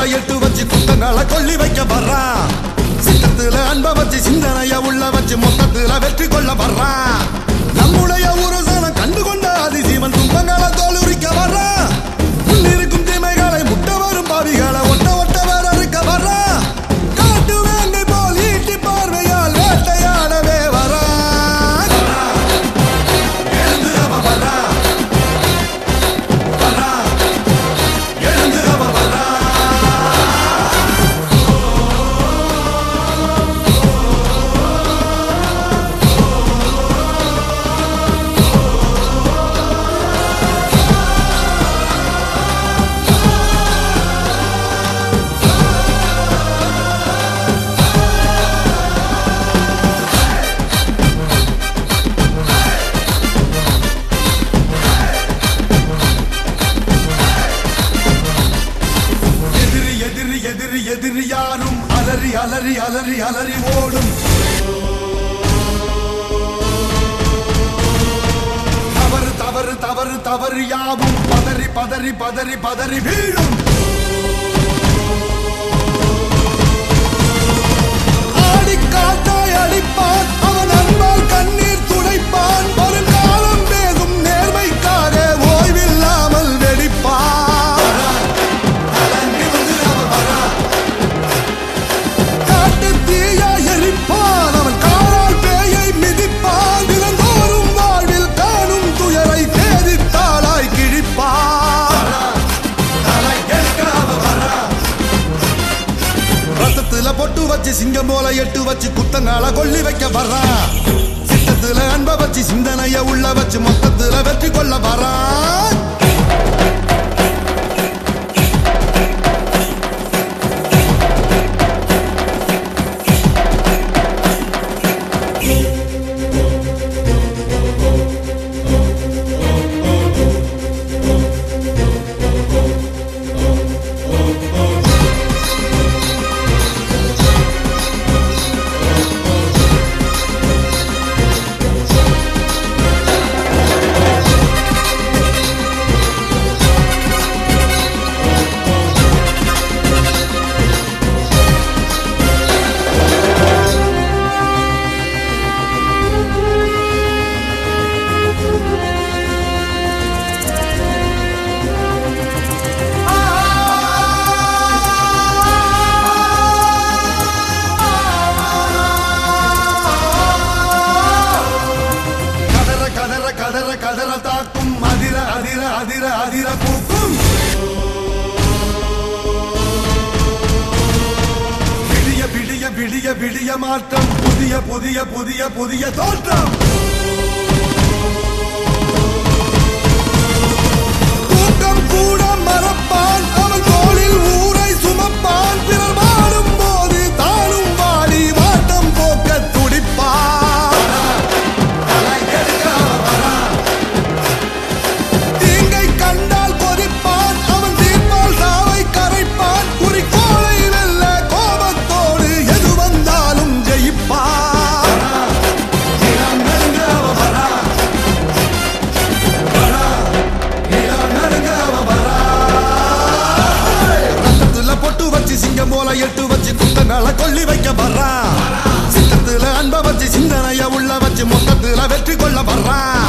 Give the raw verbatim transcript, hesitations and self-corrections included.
எட்டு வச்சு குத்தங்களை கொல்லி வைக்க வர்றான். சித்தத்துல அன்ப வச்சு சிந்தனைய உள்ள வச்சு மொத்தத்துல வெற்றி கொள்ள வர்றான். நம்முடைய உருசனம் கண்டு கொண்ட அதிசீவன் துன்பங்களை தோலுரிக்க வர்றான். முன்னிருக்கும் தீமைகளை முட்ட வரும் பாவிகளை ஒட்ட ஒட்ட வர இருக்க வர்றான். காட்டு வேங்கை போல் ஈட்டி பார்வையால் வேட்டையாடவே வர்றான். எழுந்து அவ வர்றான். எதிரி யாரும் அலறி அலறி அலறி அலறி ஓடும். தவறு தவறு தவறு தவறு யாவும் பதறி பதறி பதறி பதறி வீழும். ஆடி காத்தாய் அடிப்பான் அவன் அன்பால் கண்ணீர் துடைப்பான். வருங்காலம் பேசும் நேர்மைக்காக ஓய்வில்லாமல் வெடிப்பான். பொட்டு வச்சு சிங்கம் போல எட்டு வச்சு குத்தங்கால கொல்லி வைக்க வர்றான். சித்தத்துல அன்ப வச்சு சிந்தனைய உள்ள வச்சு மொத்தத்துல வெற்றி கொள்ள வர்றான். கதற கதற தாக்கும் அதிர அதிர அதிர அதிர பூக்கும். விடிய விடிய விடிய விடிய மாற்றம் புதிய புதிய புதிய புதிய தோற்றம். கூட்டம் கூட மறப்பான் அவன் தோளில் ஊரை சுமப்பான். பிறர் வாடும் போது தானும் வாடி வாட்டம் போக்க துடிப்பான். சிங்கம் போல எட்டு வச்சு குத்தங்களை கொல்லி வைக்க வர்றான். சித்தத்துல அன்ப வச்சு சிந்தனைய உள்ள வச்சு மொத்தத்துல வெற்றி கொள்ள வர்றான்.